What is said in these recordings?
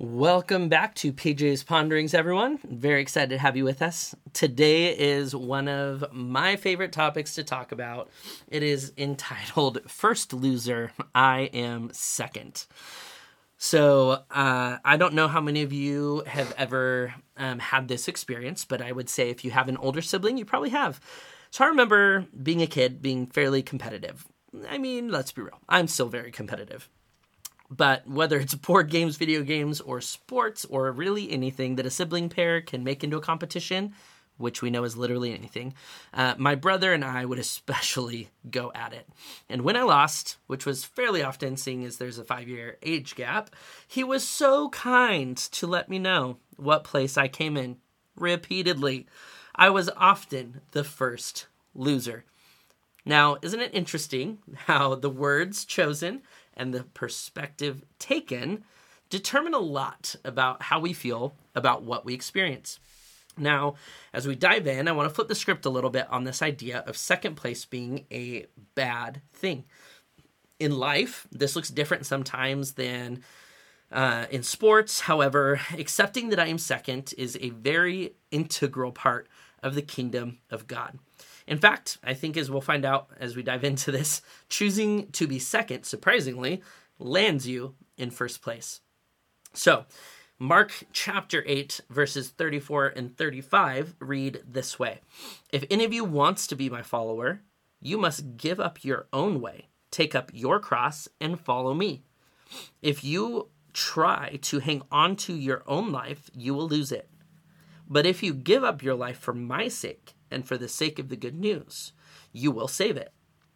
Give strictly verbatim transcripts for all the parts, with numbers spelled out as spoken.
Welcome back to P J's Ponderings, everyone. Very excited to have you with us. Today is one of my favorite topics to talk about. It is entitled First Loser, I Am Second. So uh, I don't know how many of you have ever um, had this experience, but I would say if you have an older sibling, you probably have. So I remember being a kid, being fairly competitive. I mean, let's be real. I'm still very competitive. But whether it's board games, video games, or sports, or really anything that a sibling pair can make into a competition, which we know is literally anything, uh, my brother and I would especially go at it. And when I lost, which was fairly often, seeing as there's a five-year age gap, he was so kind to let me know what place I came in repeatedly. I was often the first loser. Now, isn't it interesting how the words chosen and the perspective taken determine a lot about how we feel about what we experience? Now, as we dive in, I want to flip the script a little bit on this idea of second place being a bad thing. In life, this looks different sometimes than uh, in sports. However, accepting that I am second is a very integral part of the kingdom of God. In fact, I think as we'll find out as we dive into this, choosing to be second, surprisingly, lands you in first place. So, Mark chapter eight, verses thirty-four and thirty-five read this way. If any of you wants to be my follower, you must give up your own way, take up your cross, and follow me. If you try to hang on to your own life, you will lose it. But if you give up your life for my sake, and for the sake of the good news, you will save it.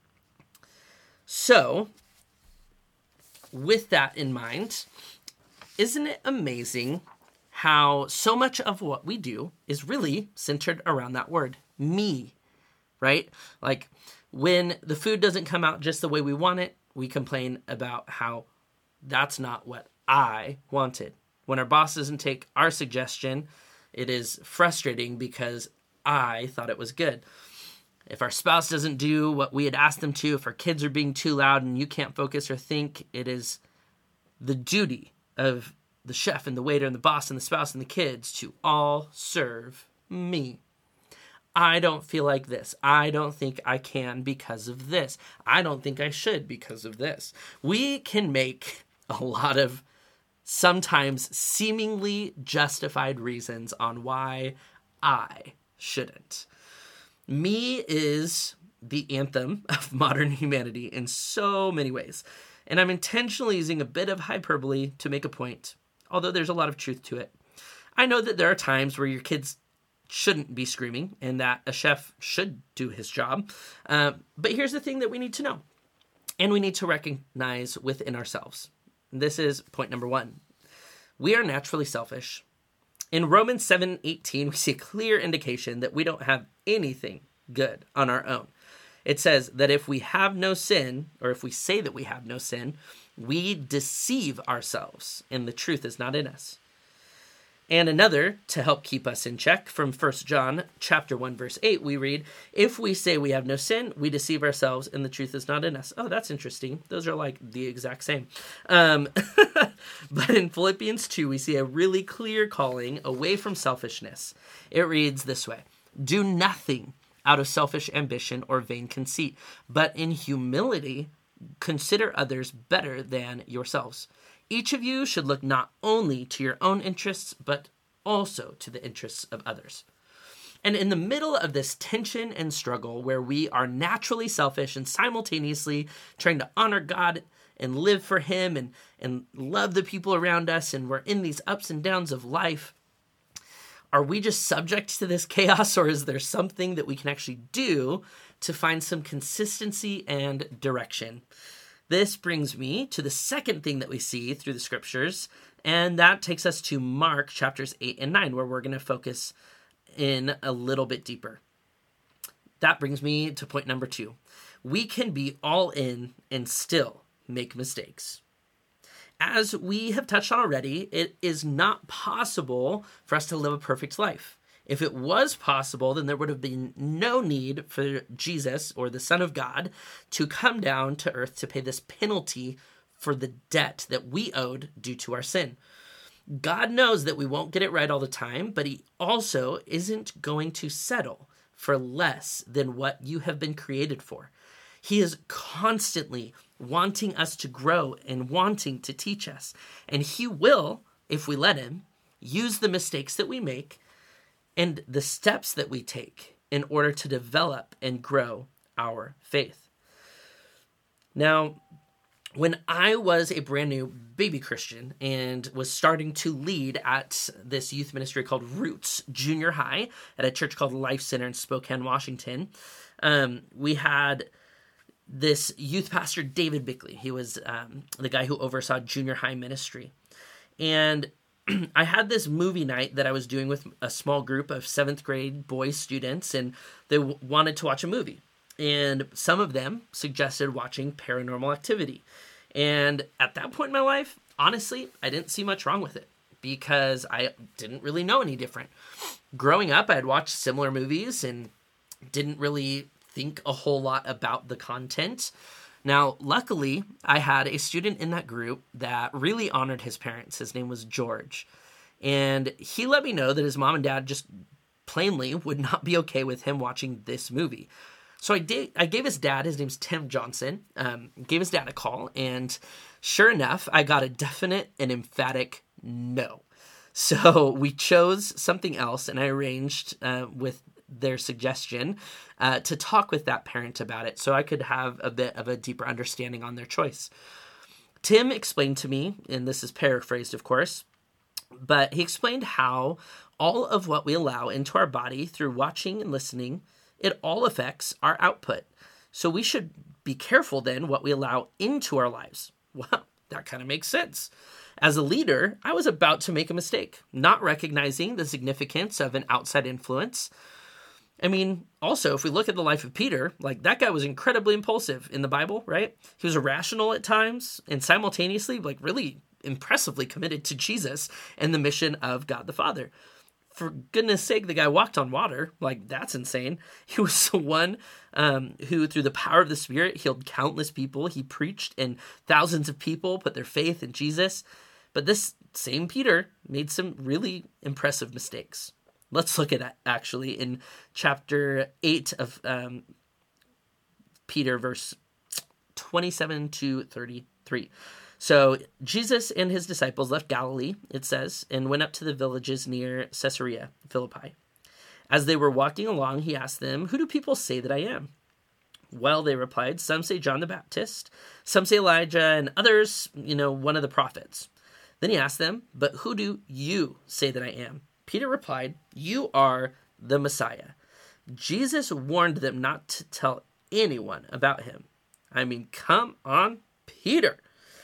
So, with that in mind, isn't it amazing how so much of what we do is really centered around that word, me, right? Like, when the food doesn't come out just the way we want it, we complain about how that's not what I wanted. When our boss doesn't take our suggestion, it is frustrating because I thought it was good. If our spouse doesn't do what we had asked them to, if our kids are being too loud and you can't focus or think, it is the duty of the chef and the waiter and the boss and the spouse and the kids to all serve me. I don't feel like this. I don't think I can because of this. I don't think I should because of this. We can make a lot of sometimes seemingly justified reasons on why I shouldn't. Me is the anthem of modern humanity in so many ways. And I'm intentionally using a bit of hyperbole to make a point, although there's a lot of truth to it. I know that there are times where your kids shouldn't be screaming and that a chef should do his job. Uh, but here's the thing that we need to know, and we need to recognize within ourselves. This is point number one. We are naturally selfish. In Romans seven eighteen, we see a clear indication that we don't have anything good on our own. It says that if we have no sin, or if we say that we have no sin, we deceive ourselves, and the truth is not in us. And another, to help keep us in check, from First John chapter one, verse eight, we read, if we say we have no sin, we deceive ourselves, and the truth is not in us. Oh, that's interesting. Those are like the exact same. Um, but in Philippians two, we see a really clear calling away from selfishness. It reads this way, do nothing out of selfish ambition or vain conceit, but in humility, consider others better than yourselves. Each of you should look not only to your own interests, but also to the interests of others. And in the middle of this tension and struggle where we are naturally selfish and simultaneously trying to honor God and live for him and, and love the people around us, and we're in these ups and downs of life, are we just subject to this chaos, or is there something that we can actually do to find some consistency and direction? This brings me to the second thing that we see through the scriptures, and that takes us to Mark chapters eight and nine, where we're going to focus in a little bit deeper. That brings me to point number two. We can be all in and still make mistakes. As we have touched on already, it is not possible for us to live a perfect life. If it was possible, then there would have been no need for Jesus, or the Son of God, to come down to earth to pay this penalty for the debt that we owed due to our sin. God knows that we won't get it right all the time, but he also isn't going to settle for less than what you have been created for. He is constantly wanting us to grow and wanting to teach us. And he will, if we let him, use the mistakes that we make and the steps that we take in order to develop and grow our faith. Now, when I was a brand new baby Christian and was starting to lead at this youth ministry called Roots Junior High at a church called Life Center in Spokane, Washington, um, we had this youth pastor, David Bickley. He was um, the guy who oversaw junior high ministry. And I had this movie night that I was doing with a small group of seventh grade boy students, and they w- wanted to watch a movie. And some of them suggested watching Paranormal Activity. And at that point in my life, honestly, I didn't see much wrong with it because I didn't really know any different. Growing up, I had watched similar movies and didn't really think a whole lot about the content. Now, luckily, I had a student in that group that really honored his parents. His name was George. And he let me know that his mom and dad just plainly would not be okay with him watching this movie. So I did. I gave his dad, his name's Tim Johnson, um, gave his dad a call. And sure enough, I got a definite and emphatic no. So we chose something else, and I arranged uh, with their suggestion uh, to talk with that parent about it so I could have a bit of a deeper understanding on their choice. Tim explained to me, and this is paraphrased, of course, but he explained how all of what we allow into our body through watching and listening, it all affects our output. So we should be careful then what we allow into our lives. Well, that kind of makes sense. As a leader, I was about to make a mistake, not recognizing the significance of an outside influence. I mean, also, if we look at the life of Peter, like that guy was incredibly impulsive in the Bible, right? He was irrational at times and simultaneously, like really impressively committed to Jesus and the mission of God the Father. For goodness sake, the guy walked on water. Like, that's insane. He was the one um, who, through the power of the Spirit, healed countless people. He preached, and thousands of people put their faith in Jesus. But this same Peter made some really impressive mistakes. Let's look at that, actually, in chapter eight of um, Peter, verse twenty-seven to thirty-three. So Jesus and his disciples left Galilee, it says, and went up to the villages near Caesarea Philippi. As they were walking along, he asked them, "Who do people say that I am?" Well, they replied, "Some say John the Baptist, some say Elijah, and others, you know, one of the prophets." Then he asked them, "But who do you say that I am?" Peter replied, "You are the Messiah." Jesus warned them not to tell anyone about him. I mean, come on, Peter.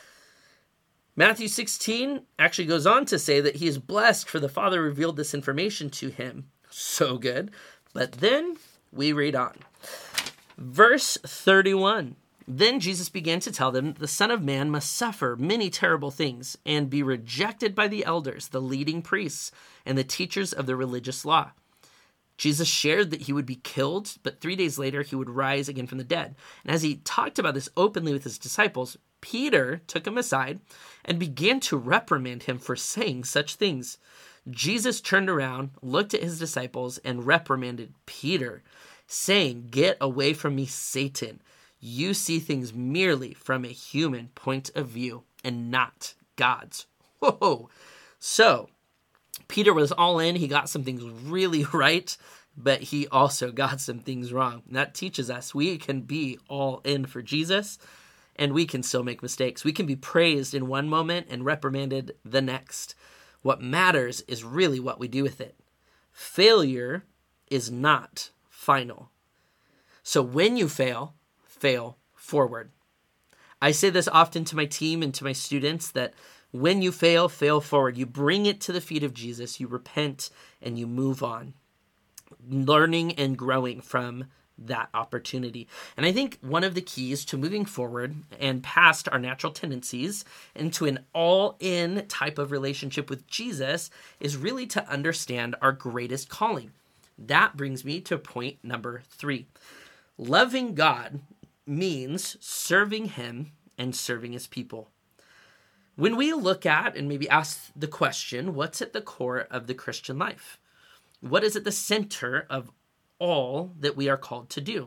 Matthew sixteen actually goes on to say that he is blessed for the Father revealed this information to him. So good. But then we read on. Verse thirty-one. Then Jesus began to tell them, "The Son of Man must suffer many terrible things and be rejected by the elders, the leading priests, and the teachers of the religious law." Jesus shared that he would be killed, but three days later he would rise again from the dead. And as he talked about this openly with his disciples, Peter took him aside and began to reprimand him for saying such things. Jesus turned around, looked at his disciples, and reprimanded Peter, saying, "Get away from me, Satan. You see things merely from a human point of view and not God's." Whoa. So, Peter was all in. He got some things really right, but he also got some things wrong. And that teaches us we can be all in for Jesus, and we can still make mistakes. We can be praised in one moment and reprimanded the next. What matters is really what we do with it. Failure is not final. So when you fail, fail forward. I say this often to my team and to my students that when you fail, fail forward. You bring it to the feet of Jesus, you repent, and you move on, learning and growing from that opportunity. And I think one of the keys to moving forward and past our natural tendencies into an all-in type of relationship with Jesus is really to understand our greatest calling. That brings me to point number three. Loving God means serving him and serving his people. When we look at and maybe ask the question, what's at the core of the Christian life? What is at the center of all that we are called to do?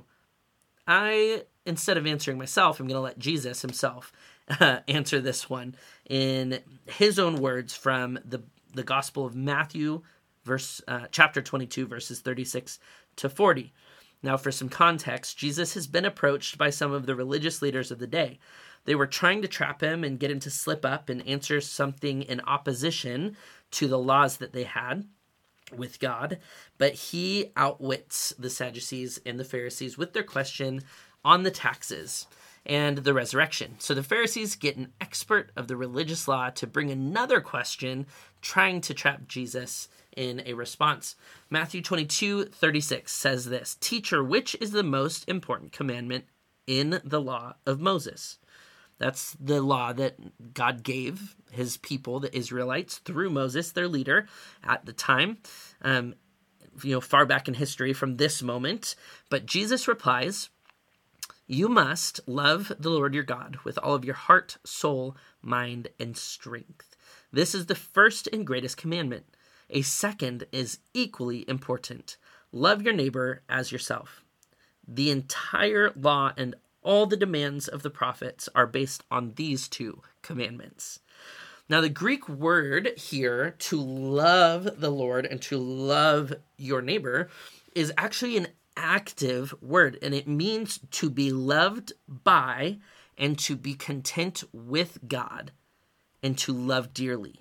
I, instead of answering myself, I'm going to let Jesus himself uh, answer this one in his own words from the, the Gospel of Matthew, verse uh, chapter twenty-two, verses thirty-six to forty. Now, for some context, Jesus has been approached by some of the religious leaders of the day. They were trying to trap him and get him to slip up and answer something in opposition to the laws that they had with God, but he outwits the Sadducees and the Pharisees with their question on the taxes and the resurrection. So the Pharisees get an expert of the religious law to bring another question, trying to trap Jesus in a response. Matthew twenty-two thirty-six says this, "Teacher, which is the most important commandment in the law of Moses?" That's the law that God gave his people, the Israelites, through Moses, their leader at the time, um, you know, far back in history from this moment. But Jesus replies, "You must love the Lord your God with all of your heart, soul, mind, and strength. This is the first and greatest commandment. A second is equally important. Love your neighbor as yourself. The entire law and all the demands of the prophets are based on these two commandments." Now, the Greek word here, to love the Lord and to love your neighbor, is actually an active word, and it means to be loved by and to be content with God and to love dearly.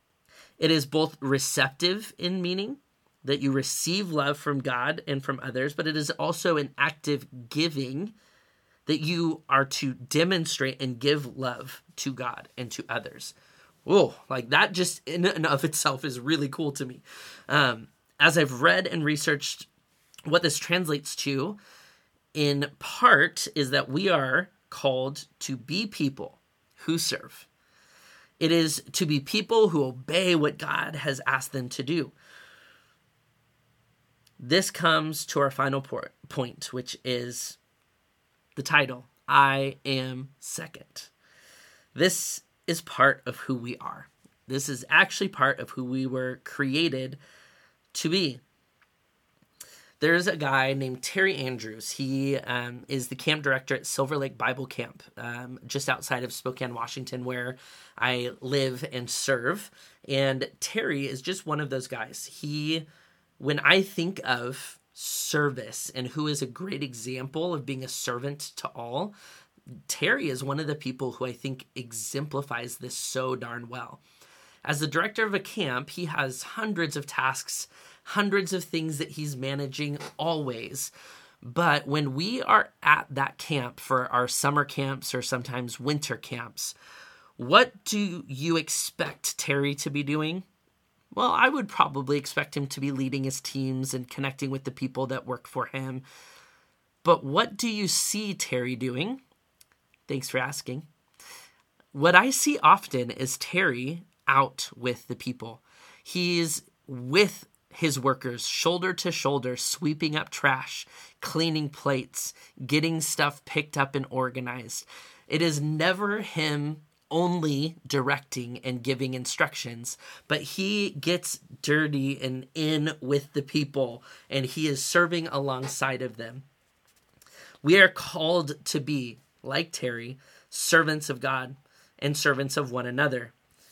It is both receptive in meaning, that you receive love from God and from others, but it is also an active giving, that you are to demonstrate and give love to God and to others. Oh, like that just in and of itself is really cool to me. Um, as I've read and researched what this translates to, in part, is that we are called to be people who serve. It is to be people who obey what God has asked them to do. This comes to our final por- point, which is the title, I Am Second. This is part of who we are. This is actually part of who we were created to be. There's a guy named Terry Andrews. He um, is the camp director at Silver Lake Bible Camp, um, just outside of Spokane, Washington, where I live and serve. And Terry is just one of those guys. He, when I think of service and who is a great example of being a servant to all, Terry is one of the people who I think exemplifies this so darn well. As the director of a camp, he has hundreds of tasks, hundreds of things that he's managing always. But when we are at that camp for our summer camps or sometimes winter camps, what do you expect Terry to be doing? Well, I would probably expect him to be leading his teams and connecting with the people that work for him. But what do you see Terry doing? Thanks for asking. What I see often is Terry out with the people. He's with his workers, shoulder to shoulder, sweeping up trash, cleaning plates, getting stuff picked up and organized. It is never him only directing and giving instructions, but he gets dirty and in with the people, and he is serving alongside of them. We are called to be, like Terry, servants of God and servants of one another.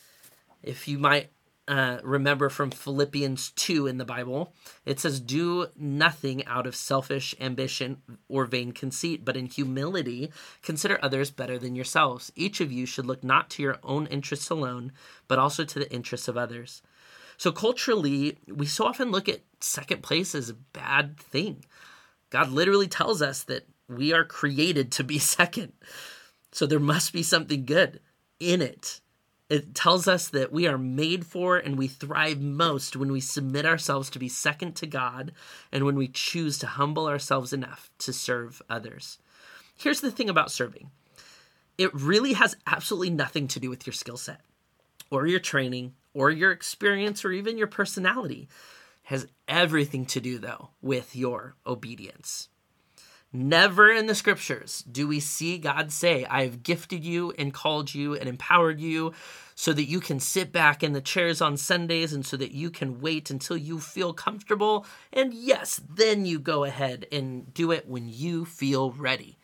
If you might uh, remember from Philippians two in the Bible, it says, "Do nothing out of selfish ambition or vain conceit, but in humility consider others better than yourselves. Each of you should look not to your own interests alone, but also to the interests of others." So culturally, we so often look at second place as a bad thing. God literally tells us that we are created to be second. So there must be something good in it. It tells us that we are made for and we thrive most when we submit ourselves to be second to God and when we choose to humble ourselves enough to serve others. Here's the thing about serving. It really has absolutely nothing to do with your skill set or your training or your experience or even your personality. It has everything to do, though, with your obedience. Never in the scriptures do we see God say, I have gifted you and called you and empowered you so that you can sit back in the chairs on Sundays and so that you can wait until you feel comfortable. And yes, then you go ahead and do it when you feel ready.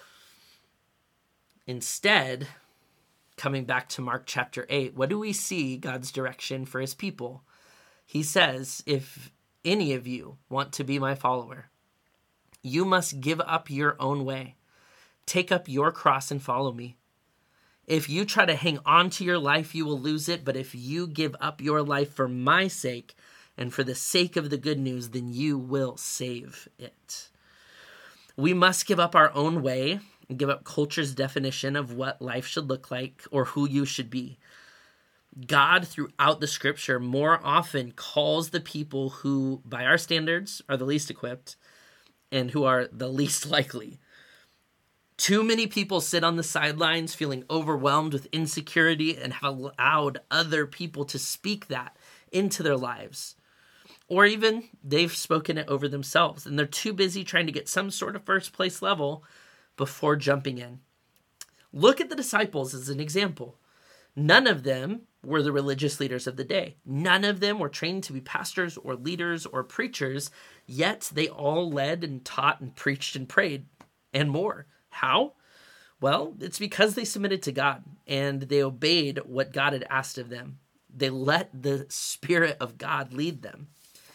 Instead, coming back to Mark chapter eight, what do we see God's direction for his people? He says, if any of you want to be my follower, you must give up your own way. Take up your cross and follow me. If you try to hang on to your life, you will lose it. But if you give up your life for my sake and for the sake of the good news, then you will save it. We must give up our own way and give up culture's definition of what life should look like or who you should be. God, throughout the scripture, more often calls the people who, by our standards, are the least equipped and who are the least likely. Too many people sit on the sidelines feeling overwhelmed with insecurity and have allowed other people to speak that into their lives. Or even they've spoken it over themselves and they're too busy trying to get some sort of first place level before jumping in. Look at the disciples as an example. None of them were the religious leaders of the day. None of them were trained to be pastors or leaders or preachers, yet they all led and taught and preached and prayed and more. How? Well, it's because they submitted to God and they obeyed what God had asked of them. They let the Spirit of God lead them.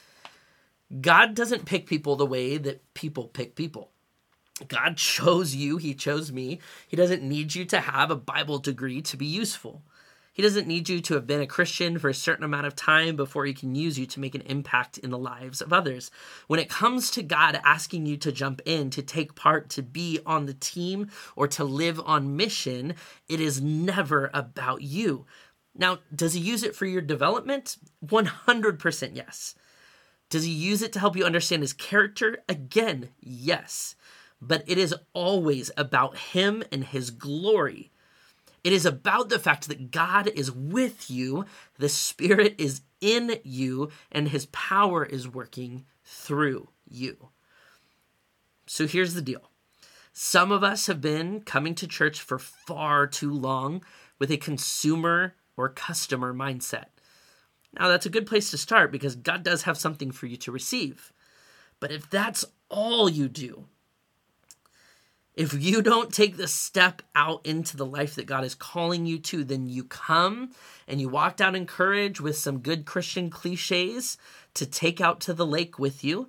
God doesn't pick people the way that people pick people. God chose you. He chose me. He doesn't need you to have a Bible degree to be useful. He doesn't need you to have been a Christian for a certain amount of time before he can use you to make an impact in the lives of others. When it comes to God asking you to jump in, to take part, to be on the team, or to live on mission, it is never about you. Now, does he use it for your development? one hundred percent yes. Does he use it to help you understand his character? Again, yes. But it is always about him and his glory. It is about the fact that God is with you, the Spirit is in you, and his power is working through you. So here's the deal. Some of us have been coming to church for far too long with a consumer or customer mindset. Now, that's a good place to start because God does have something for you to receive. But if that's all you do, if you don't take the step out into the life that God is calling you to, then you come and you walk out in courage with some good Christian cliches to take out to the lake with you.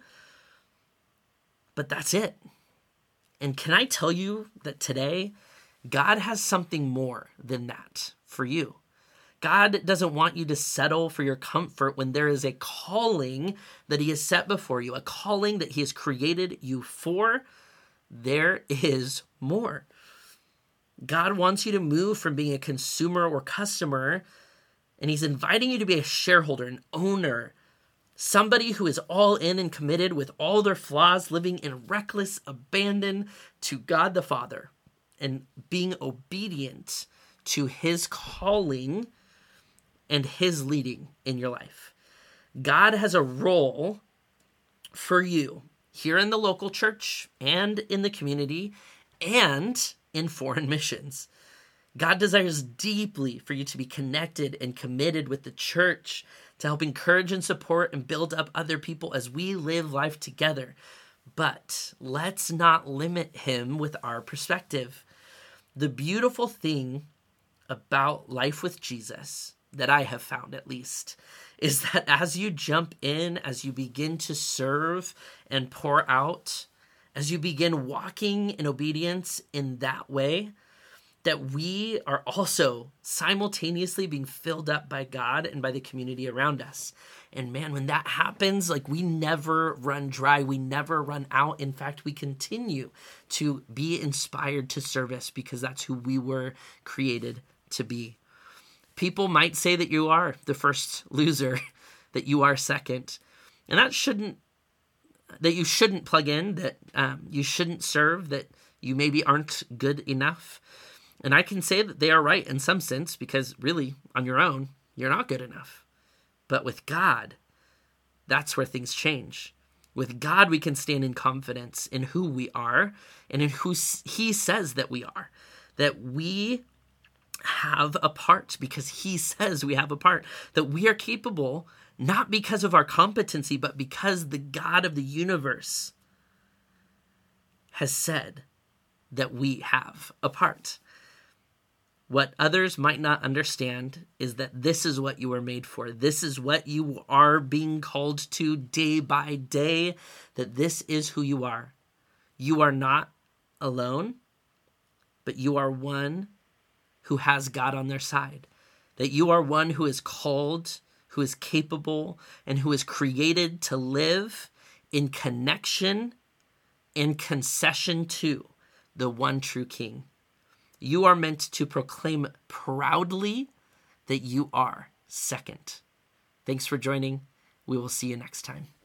But that's it. And can I tell you that today, God has something more than that for you. God doesn't want you to settle for your comfort when there is a calling that he has set before you, a calling that he has created you for. There is more. God wants you to move from being a consumer or customer, and he's inviting you to be a shareholder, an owner, somebody who is all in and committed with all their flaws, living in reckless abandon to God the Father and being obedient to his calling and his leading in your life. God has a role for you here in the local church and in the community and in foreign missions. God desires deeply for you to be connected and committed with the church to help encourage and support and build up other people as we live life together. But let's not limit him with our perspective. The beautiful thing about life with Jesus, that I have found at least, is that as you jump in, as you begin to serve and pour out, as you begin walking in obedience in that way, that we are also simultaneously being filled up by God and by the community around us. And man, when that happens, like we never run dry, we never run out. In fact, we continue to be inspired to service because that's who we were created to be. People might say that you are the first loser, that you are second, and that shouldn't, that you shouldn't plug in, that um, you shouldn't serve, that you maybe aren't good enough. And I can say that they are right in some sense because really on your own, you're not good enough. But with God, that's where things change. With God, we can stand in confidence in who we are and in who he says that we are, that we have a part because he says we have a part, that we are capable not because of our competency, but because the God of the universe has said that we have a part. What others might not understand is that this is what you are made for. This is what you are being called to day by day, that this is who you are. You are not alone, but you are one who has God on their side. That you are one who is called, who is capable, and who is created to live in connection and concession to the one true King. You are meant to proclaim proudly that you are second. Thanks for joining. We will see you next time.